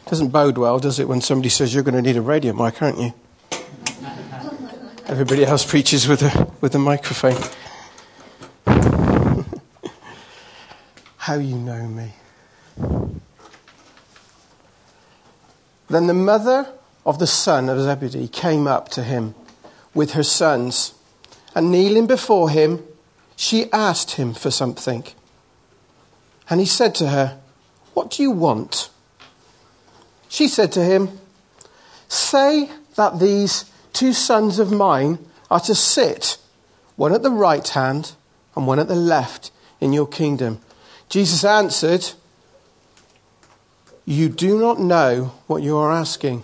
Doesn't bode well, does it, when somebody says you're going to need a radio mic, aren't you? Everybody else preaches with a microphone. How you know me. Then the mother of the son of Zebedee came up to him with her sons, and kneeling before him, she asked him for something. And he said to her, "What do you want?" She said to him, "Say that these 2 sons of mine are to sit, one at the right hand and one at the left in your kingdom." Jesus answered, "You do not know what you are asking.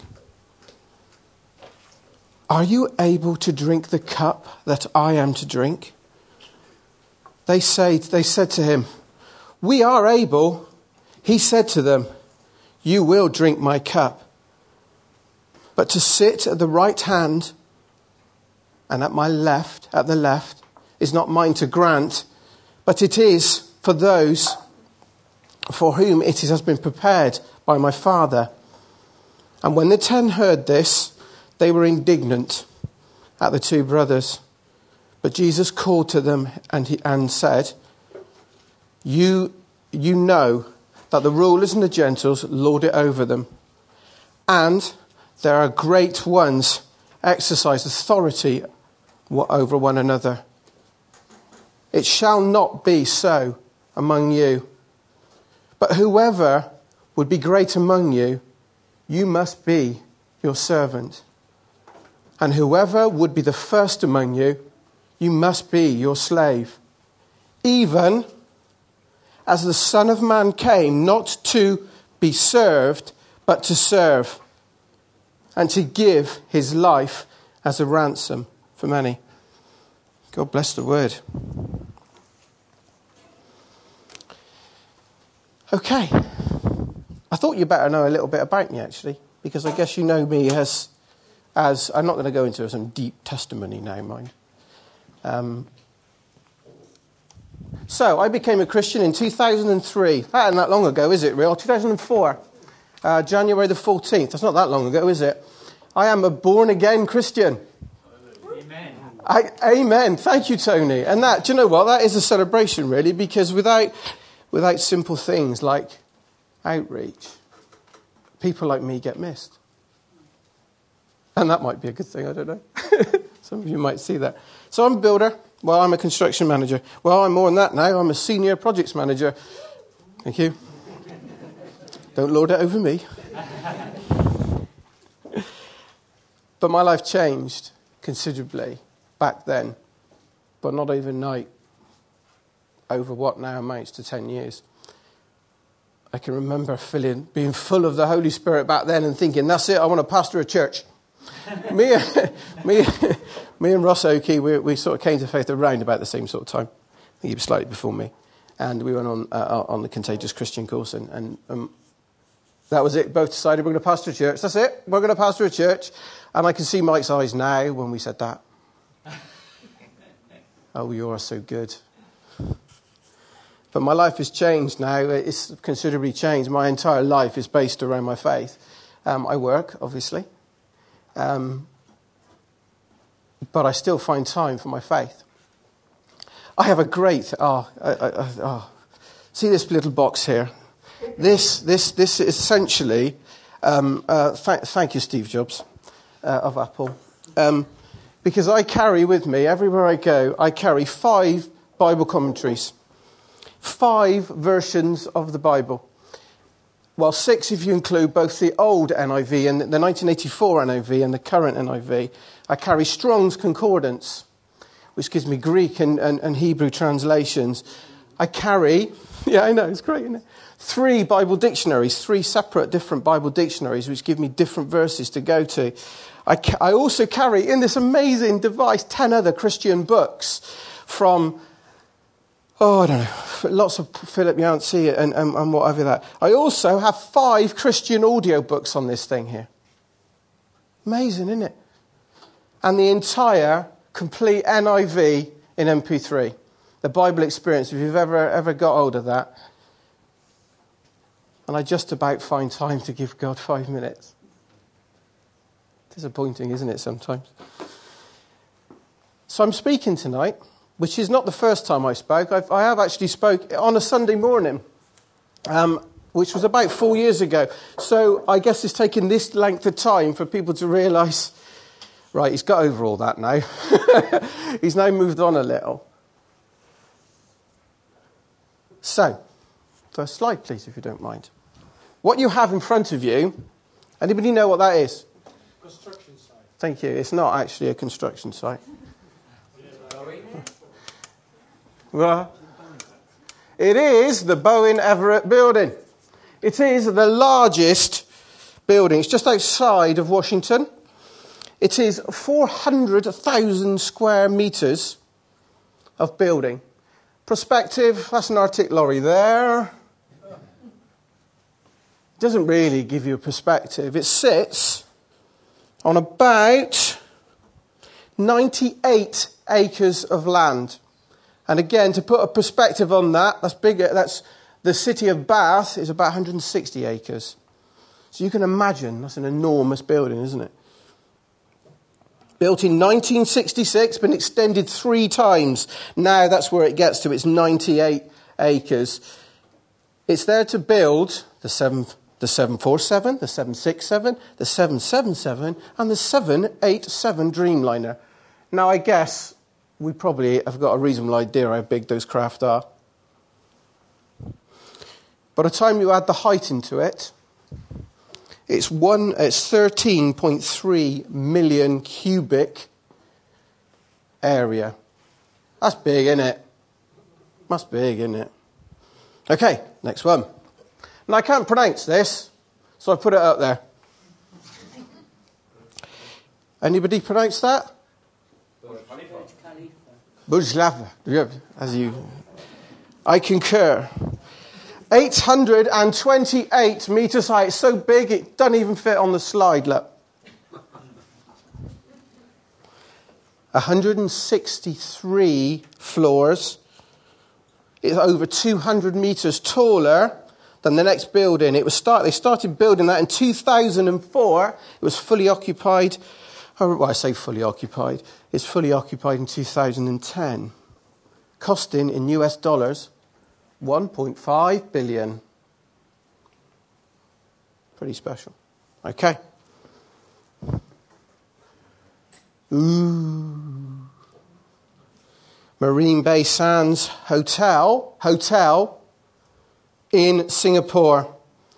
Are you able to drink the cup that I am to drink?" They said to him, "We are able." He said to them, "You will drink my cup. But to sit at the right hand and at the left, is not mine to grant, but it is for those for whom it has been prepared by my Father." And when the 10 heard this, they were indignant at the 2 brothers. But Jesus called to them and said, You know that the rulers and the Gentiles lord it over them, and there are great ones exercise authority over one another. It shall not be so among you. But whoever would be great among you, you must be your servant. And whoever would be the first among you, you must be your slave. Even as the Son of Man came not to be served, but to serve, and to give his life as a ransom for many. God bless the word. Okay. I thought you better know a little bit about me, actually, because I guess you know me as I'm not going to go into some deep testimony now, mind. So I became a Christian in 2003. That isn't that long ago, is it, real? 2004, January the 14th. That's not that long ago, is it? I am a born-again Christian. Amen. Amen. Thank you, Tony. And that, do you know what? That is a celebration, really, because without simple things like outreach, people like me get missed. And that might be a good thing, I don't know. Some of you might see that. So I'm a builder. Well, I'm a construction manager. Well, I'm more than that now. I'm a senior projects manager. Thank you. Don't lord it over me. But my life changed considerably back then, but not overnight, over what now amounts to 10 years. I can remember being full of the Holy Spirit back then and thinking, that's it, I want to pastor a church. me and Ross Oakey, we sort of came to faith around about the same sort of time. I think he was slightly before me. And we went on the Contagious Christian course, and that was it. Both decided we're going to pastor a church. That's it. We're going to pastor a church. And I can see Mike's eyes now when we said that. Oh, you are so good. But my life has changed now. It's considerably changed. My entire life is based around my faith. I work, obviously. But I still find time for my faith. I have a great... see this little box here? This is essentially... thank you, Steve Jobs of Apple. Because I carry with me, everywhere I go, I carry 5 Bible commentaries. 5 versions of the Bible. Well, 6 if you include both the old NIV and the 1984 NIV and the current NIV. I carry Strong's Concordance, which gives me Greek and Hebrew translations. I carry, yeah, I know, it's great, isn't it? 3 Bible dictionaries, 3 separate different Bible dictionaries, which give me different verses to go to. I also carry, in this amazing device, 10 other Christian books from... I don't know, lots of Philip Yancey and whatever that. I also have 5 Christian audio books on this thing here. Amazing, isn't it? And the entire complete NIV in MP3. The Bible Experience, if you've ever got hold of that. And I just about find time to give God 5 minutes. Disappointing, isn't it, sometimes? So I'm speaking tonight, which is not the first time I spoke. I have actually spoke on a Sunday morning, which was about 4 years ago. So I guess it's taken this length of time for people to realise, right, he's got over all that now. He's now moved on a little. So, first slide, please, if you don't mind. What you have in front of you, anybody know what that is? Construction site. Thank you. It's not actually a construction site. Well, it is the Boeing Everett building. It is the largest building. It's just outside of Washington. It is 400,000 square metres of building. Perspective, that's an Arctic lorry there. Doesn't really give you a perspective. It sits on about 98 acres of land. And again, to put a perspective on that, that's bigger. That's the city of Bath is about 160 acres. So you can imagine that's an enormous building, isn't it? Built in 1966, been extended 3 times. Now that's where it gets to. It's 98 acres. It's there to build the 747, the 767, the 777, and the 787 Dreamliner. Now, I guess we probably have got a reasonable idea how big those craft are. By the time you add the height into it, it's 13.3 million cubic area. That's big, isn't it? That's big, isn't it? Okay, next one. Now, I can't pronounce this, so I put it up there. Anybody pronounce that? Burj Khalifa. As you, I concur. 828 metres high. It's so big it doesn't even fit on the slide. Look. 163 floors. It's over 200 metres taller than the next building. They started building that in 2004. It was fully occupied. Well, I say fully occupied. It's fully occupied in 2010. Costing in US dollars 1.5 billion. Pretty special. Okay. Ooh. Marine Bay Sands Hotel in Singapore.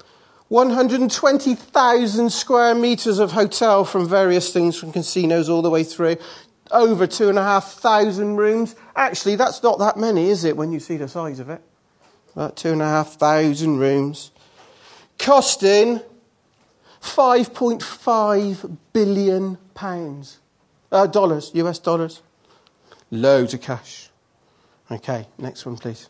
120,000 square metres of hotel from various things, from casinos all the way through. Over 2,500 rooms. Actually, that's not that many, is it, when you see the size of it? About 2,500 rooms. Costing $5.5 billion. Dollars, US dollars. Loads of cash. Okay, next one, please.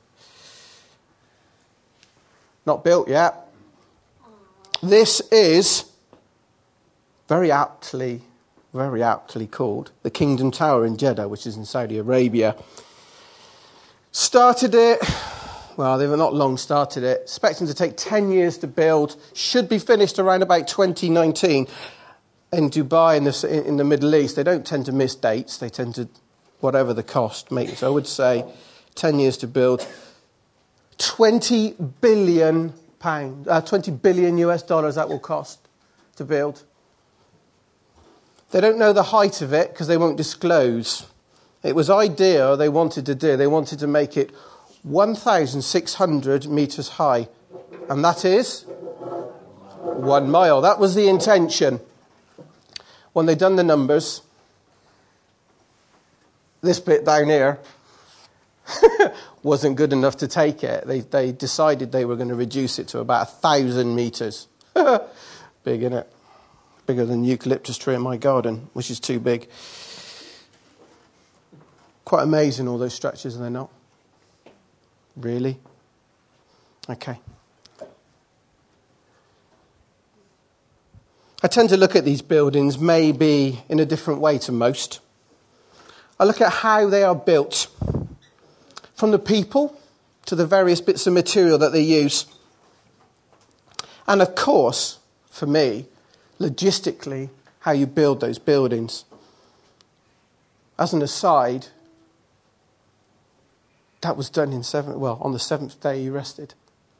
Not built yet. This is very aptly called the Kingdom Tower in Jeddah, which is in Saudi Arabia. Started it, well, they've not long started it, expecting to take 10 years to build, should be finished around about 2019. In Dubai, in the Middle East, they don't tend to miss dates, they tend to, whatever the cost, make. So I would say 10 years to build. 20 billion US dollars that will cost to build. They don't know the height of it because they won't disclose. It was idea they wanted to make it 1,600 metres high. And that is 1 mile. That was the intention. When they'd done the numbers, this bit down here wasn't good enough to take it. They decided they were going to reduce it to about 1,000 metres. Big, isn't it? Bigger than the eucalyptus tree in my garden, which is too big. Quite amazing, all those structures, are they not? Really? Okay. I tend to look at these buildings maybe in a different way to most. I look at how they are built, from the people to the various bits of material that they use. And of course, for me, logistically, how you build those buildings. As an aside, that was done on the seventh day he rested.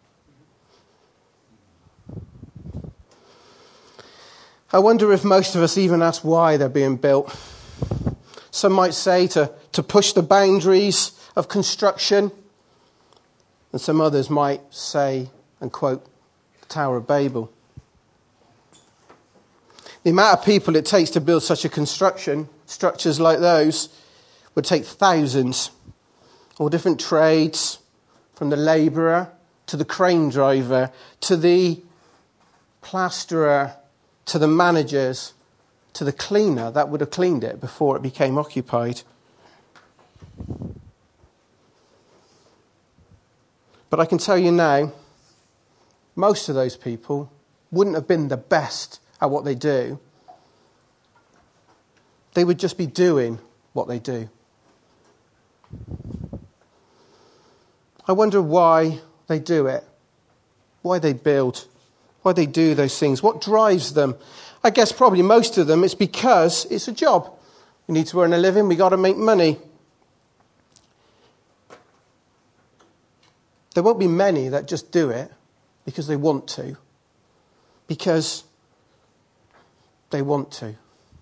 I wonder if most of us even ask why they're being built. Some might say to push the boundaries of construction, and some others might say and quote the Tower of Babel. The amount of people it takes to build such a construction, structures like those, would take thousands. All different trades, from the labourer to the crane driver to the plasterer to the managers to the cleaner that would have cleaned it before it became occupied. But I can tell you now, most of those people wouldn't have been the best at what they do. They would just be doing what they do. I wonder why they do it, why they build, why they do those things, what drives them. I guess probably most of them it's because it's a job. We need to earn a living, we got to make money. There won't be many that just do it because they want to, because they want to.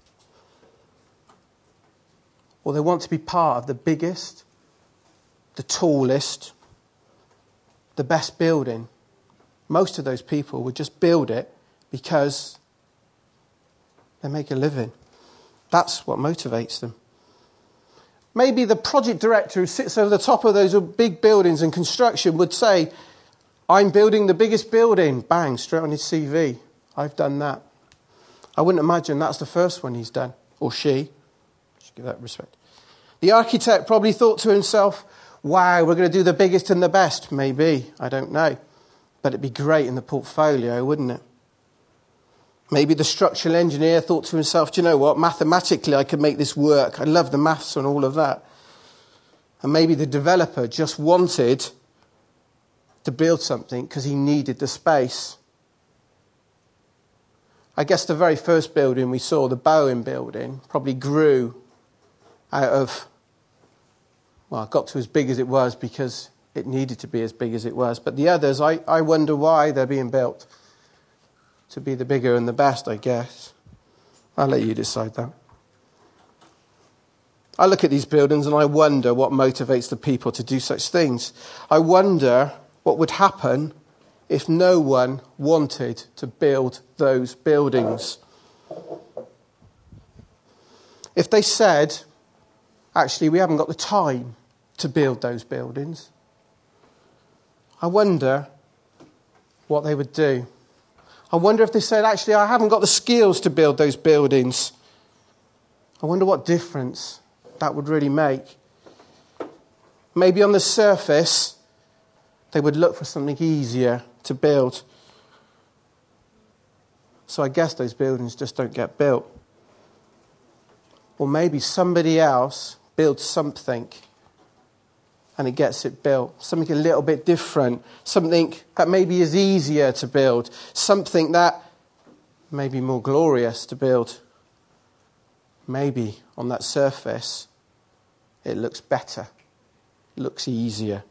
Or they want to be part of the biggest, the tallest, the best building. Most of those people would just build it because they make a living. That's what motivates them. Maybe the project director who sits over the top of those big buildings and construction would say, I'm building the biggest building. Bang, straight on his CV. I've done that. I wouldn't imagine that's the first one he's done. Or she. Should give that respect. The architect probably thought to himself, wow, we're going to do the biggest and the best. Maybe, I don't know. But it'd be great in the portfolio, wouldn't it? Maybe the structural engineer thought to himself, do you know what, mathematically I could make this work. I love the maths and all of that. And maybe the developer just wanted to build something because he needed the space. I guess the very first building we saw, the Bowen building, probably grew out of, well, it got to as big as it was because it needed to be as big as it was. But the others, I wonder why they're being built. To be the bigger and the best, I guess. I'll let you decide that. I look at these buildings and I wonder what motivates the people to do such things. I wonder what would happen if no one wanted to build those buildings. If they said, actually, we haven't got the time to build those buildings, I wonder what they would do. I wonder if they said, actually, I haven't got the skills to build those buildings. I wonder what difference that would really make. Maybe on the surface, they would look for something easier to build. So I guess those buildings just don't get built. Or maybe somebody else builds something and it gets it built. Something a little bit different. Something that maybe is easier to build. Something that may be more glorious to build. Maybe on that surface it looks better. It looks easier.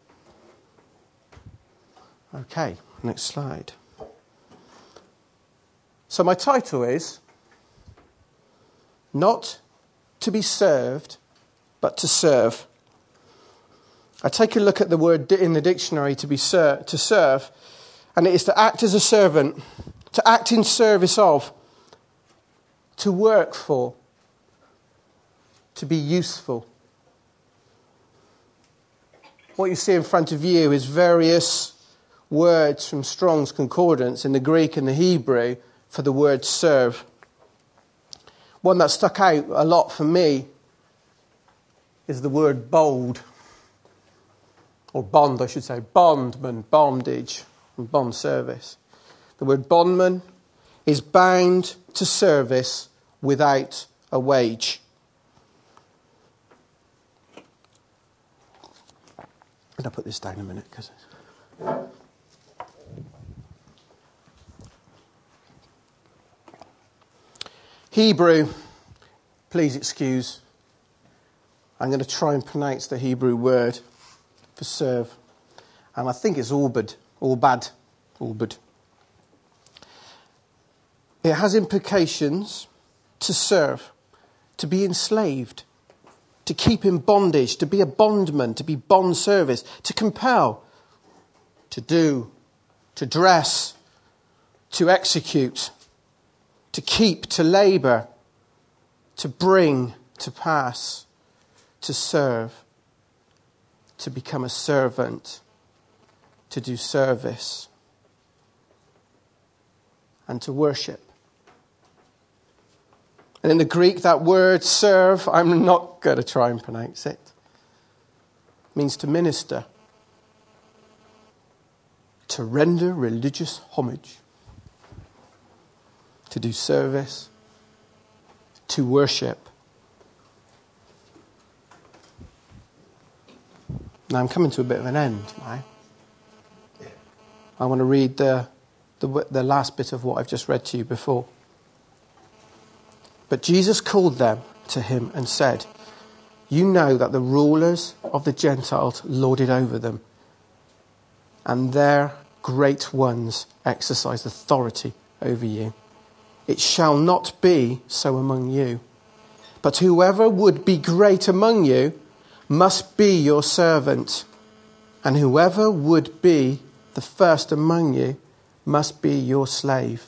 Okay, next slide. So my title is Not to be served, but to serve. I take a look at the word in the dictionary to serve, and it is to act as a servant, to act in service of, to work for, to be useful. What you see in front of you is various words from Strong's Concordance in the Greek and the Hebrew for the word serve. One that stuck out a lot for me is the word bold. Or bond, I should say. Bondman, bondage, and bond service. The word bondman is bound to service without a wage. And I'll put this down a minute because Hebrew, please excuse. I'm going to try and pronounce the Hebrew word for serve. And I think it's Ubad. It has implications to serve, to be enslaved, to keep in bondage, to be a bondman, to be bond service, to compel, to do, to dress, to execute, to keep, to labour, to bring to pass, to serve, to become a servant, to do service, and to worship. And in the Greek, that word serve, I'm not going to try and pronounce it, means to minister, to render religious homage, to do service, to worship. Now I'm coming to a bit of an end now. I want to read the last bit of what I've just read to you before. But Jesus called them to him and said, "You know that the rulers of the Gentiles lord it over them, and their great ones exercise authority over you. It shall not be so among you. But whoever would be great among you must be your servant, and whoever would be the first among you must be your slave.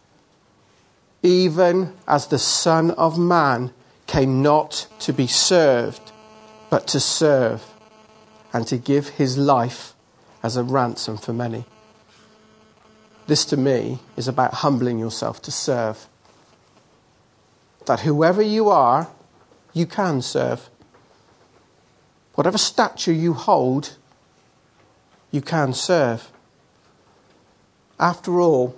Even as the Son of Man came not to be served, but to serve, and to give his life as a ransom for many." This to me is about humbling yourself to serve. That whoever you are, you can serve. Whatever stature you hold, you can serve. After all,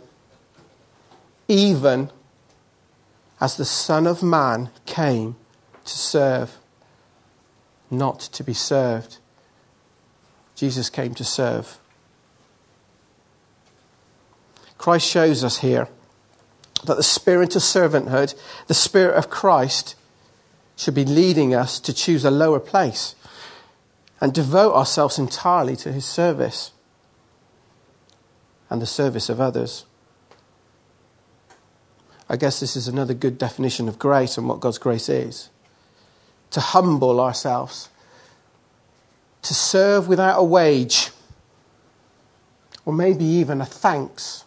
even as the Son of Man came to serve, not to be served. Jesus came to serve. Christ shows us here that the spirit of servanthood, the spirit of Christ, should be leading us to choose a lower place and devote ourselves entirely to his service and the service of others. I guess this is another good definition of grace and what God's grace is. To humble ourselves, to serve without a wage, or maybe even a thanks.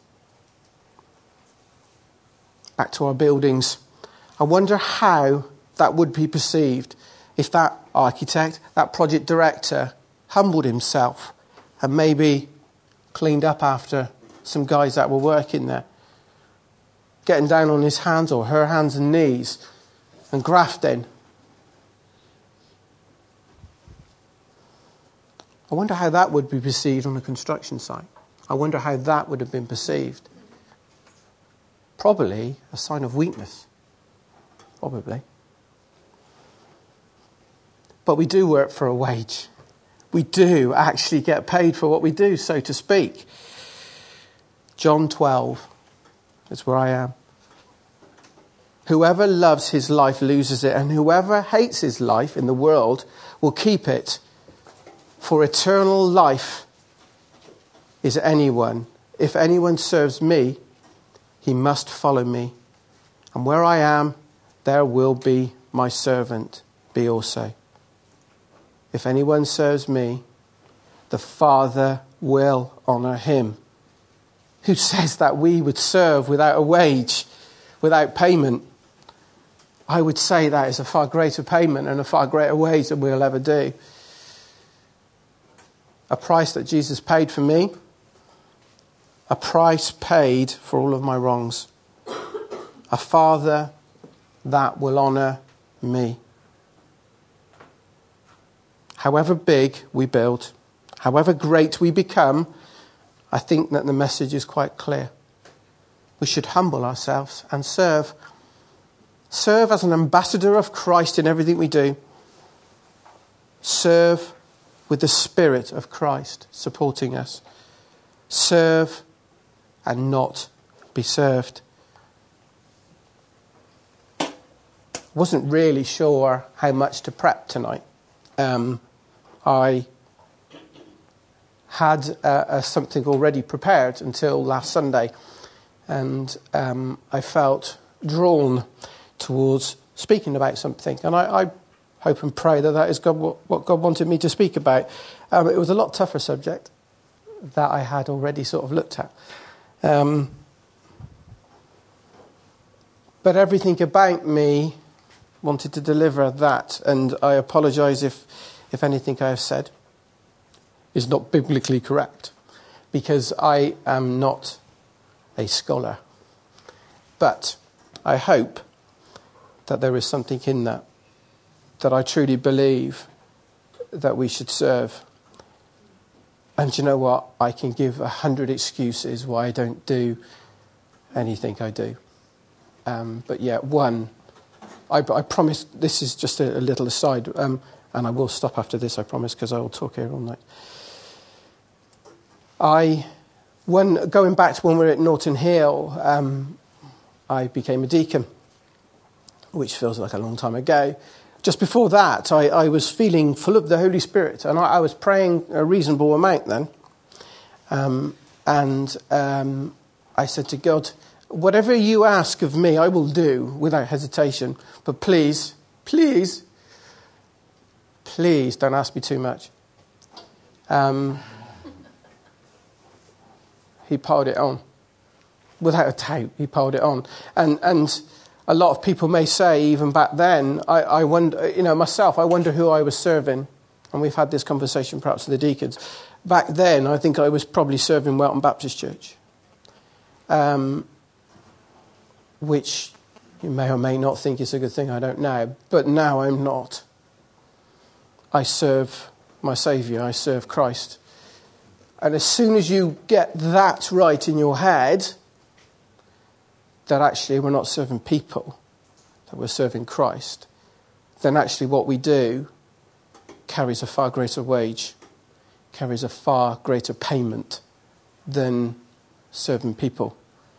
Back to our buildings. I wonder how that would be perceived if that architect, that project director, humbled himself and maybe cleaned up after some guys that were working there, getting down on his hands or her hands and knees and grafting. I wonder how that would be perceived on a construction site. I wonder how that would have been perceived. Probably a sign of weakness. Probably. But we do work for a wage. We do actually get paid for what we do, so to speak. John 12 is where I am. Whoever loves his life loses it, and whoever hates his life in the world will keep it. For eternal life is anyone. If anyone serves me, he must follow me. And where I am, there will be my servant be also. If anyone serves me, the Father will honour him. Who says that we would serve without a wage, without payment? I would say that is a far greater payment and a far greater wage than we'll ever do. A price that Jesus paid for me. A price paid for all of my wrongs. A Father that will honour me. However big we build, however great we become, I think that the message is quite clear. We should humble ourselves and serve. Serve as an ambassador of Christ in everything we do. Serve with the Spirit of Christ supporting us. Serve and not be served. wasn't really sure how much to prep tonight. I had something already prepared until last Sunday, and I felt drawn towards speaking about something. And I hope and pray that is what God wanted me to speak about. It was a lot tougher subject that I had already sort of looked at. But everything about me wanted to deliver that, and I apologise if anything I have said is not biblically correct, because I am not a scholar. But I hope that there is something in that I truly believe that we should serve. And you know what? I can give 100 excuses why I don't do anything I do. But yeah, one, I promise, this is just a little aside, and I will stop after this, I promise, because I will talk here all night. Going back to when we were at Norton Hill, I became a deacon, which feels like a long time ago. Just before that, I was feeling full of the Holy Spirit, and I was praying a reasonable amount then. I said to God, whatever you ask of me, I will do without hesitation. But please, please, please don't ask me too much. He piled it on. Without a doubt, he piled it on. And a lot of people may say, even back then, I wonder, myself, I wonder who I was serving. And we've had this conversation perhaps with the deacons. Back then, I think I was probably serving Welton Baptist Church. Which you may or may not think is a good thing, I don't know. But now I'm not. I serve my Saviour, I serve Christ. And as soon as you get that right in your head, that actually we're not serving people, that we're serving Christ, then actually what we do carries a far greater wage, carries a far greater payment than serving people.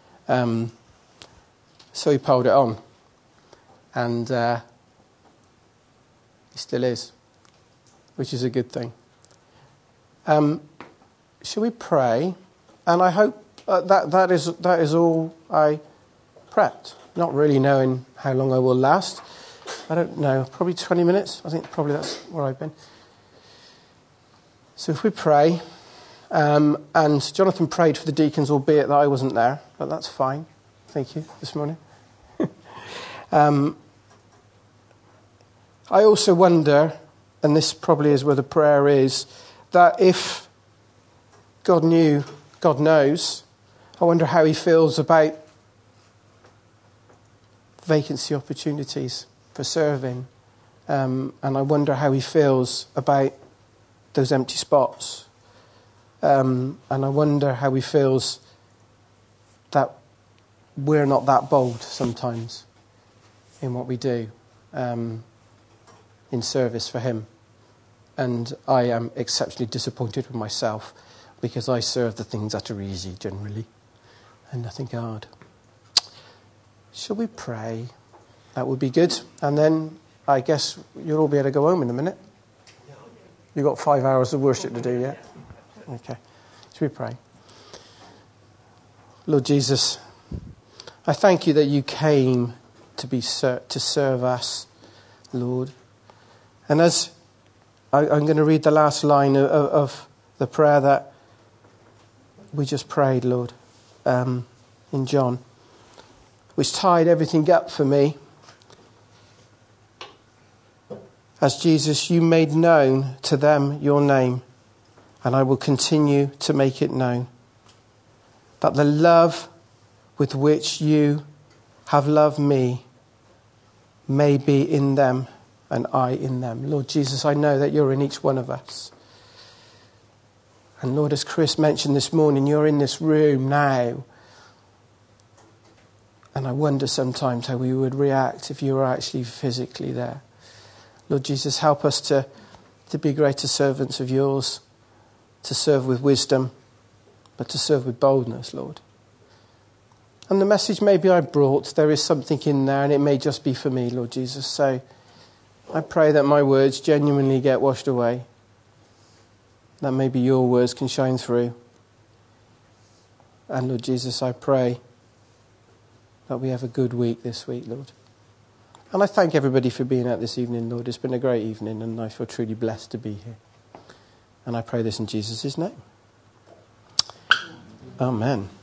So he piled it on. And he still is, which is a good thing. Shall we pray? And I hope that is all I prepped. Not really knowing how long I will last. I don't know, probably 20 minutes. I think probably that's where I've been. So if we pray, and Jonathan prayed for the deacons, albeit that I wasn't there, but that's fine. Thank you this morning. I also wonder, and this probably is where the prayer is, that if God knows, I wonder how he feels about vacancy opportunities for serving. And I wonder how he feels about those empty spots. And I wonder how he feels that we're not that bold sometimes in what we do in service for him. And I am exceptionally disappointed with myself because I serve the things that are easy generally and nothing hard. Shall we pray? That would be good. And then I guess you'll all be able to go home in a minute. You've got 5 hours of worship to do, yeah? Okay. Shall we pray? Lord Jesus, I thank you that you came to serve us, Lord. And as I'm going to read the last line of the prayer that we just prayed, Lord, in John, which tied everything up for me. As Jesus, you made known to them your name, and I will continue to make it known, that the love with which you have loved me may be in them and I in them. Lord Jesus, I know that you're in each one of us. And Lord, as Chris mentioned this morning, you're in this room now. And I wonder sometimes how we would react if you were actually physically there. Lord Jesus, help us to be greater servants of yours, to serve with wisdom, but to serve with boldness, Lord. And the message maybe I brought, there is something in there, and it may just be for me, Lord Jesus. So I pray that my words genuinely get washed away, that maybe your words can shine through. And Lord Jesus, I pray that we have a good week this week, Lord. And I thank everybody for being out this evening, Lord. It's been a great evening, and I feel truly blessed to be here. And I pray this in Jesus' name. Amen.